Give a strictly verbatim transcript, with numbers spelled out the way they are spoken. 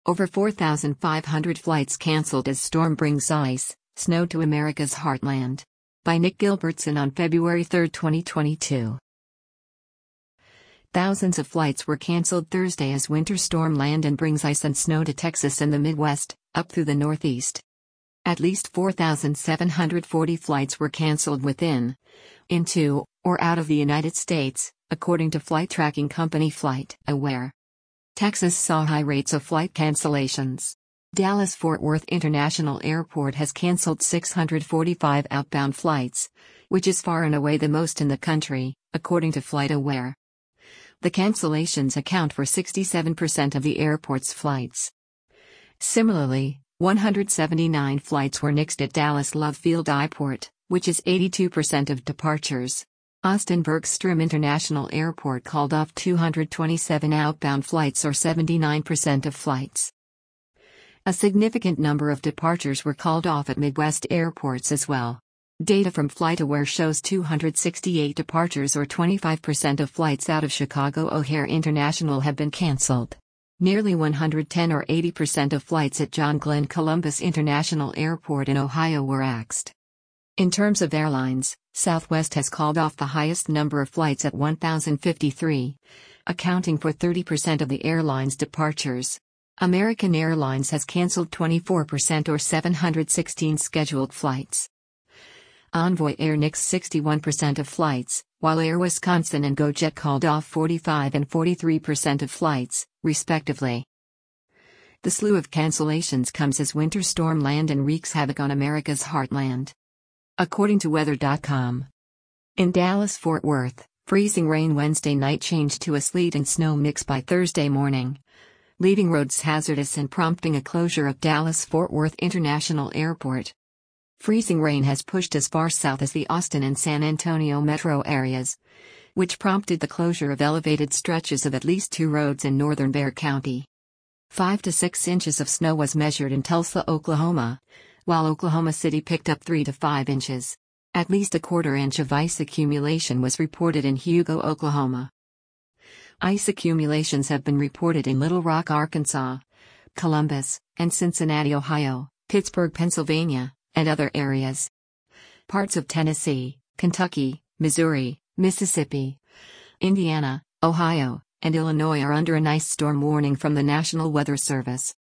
Over four thousand five hundred flights canceled as storm brings ice, snow to America's heartland. By Nick Gilbertson on February third, twenty twenty-two. Thousands of flights were canceled Thursday as winter storm Landon brings ice and snow to Texas and the Midwest, up through the Northeast. At least four thousand seven hundred forty flights were canceled within, into, or out of the United States, according to flight tracking company FlightAware. Texas saw high rates of flight cancellations. Dallas-Fort Worth International Airport has canceled six hundred forty-five outbound flights, which is far and away the most in the country, according to FlightAware. The cancellations account for sixty-seven percent of the airport's flights. Similarly, one hundred seventy-nine flights were nixed at Dallas Love Field Airport, which is eighty-two percent of departures. Austin Bergstrom International Airport called off two hundred twenty-seven outbound flights or seventy-nine percent of flights. A significant number of departures were called off at Midwest airports as well. Data from FlightAware shows two hundred sixty-eight departures or twenty-five percent of flights out of Chicago O'Hare International have been canceled. Nearly one hundred ten or eighty percent of flights at John Glenn Columbus International Airport in Ohio were axed. In terms of airlines, Southwest has called off the highest number of flights at one thousand fifty-three, accounting for thirty percent of the airline's departures. American Airlines has canceled twenty-four percent or seven hundred sixteen scheduled flights. Envoy Air nixed sixty-one percent of flights, while Air Wisconsin and GoJet called off forty-five and forty-three percent of flights, respectively. The slew of cancellations comes as winter storm Landon wreaks havoc on America's heartland. According to weather dot com. In Dallas-Fort Worth, freezing rain Wednesday night changed to a sleet and snow mix by Thursday morning, leaving roads hazardous and prompting a closure of Dallas-Fort Worth International Airport. Freezing rain has pushed as far south as the Austin and San Antonio metro areas, which prompted the closure of elevated stretches of at least two roads in northern Bexar County. Five to six inches of snow was measured in Tulsa, Oklahoma, while Oklahoma City picked up three to five inches. At least a quarter inch of ice accumulation was reported in Hugo, Oklahoma. Ice accumulations have been reported in Little Rock, Arkansas, Columbus, and Cincinnati, Ohio, Pittsburgh, Pennsylvania, and other areas. Parts of Tennessee, Kentucky, Missouri, Mississippi, Indiana, Ohio, and Illinois are under an ice storm warning from the National Weather Service.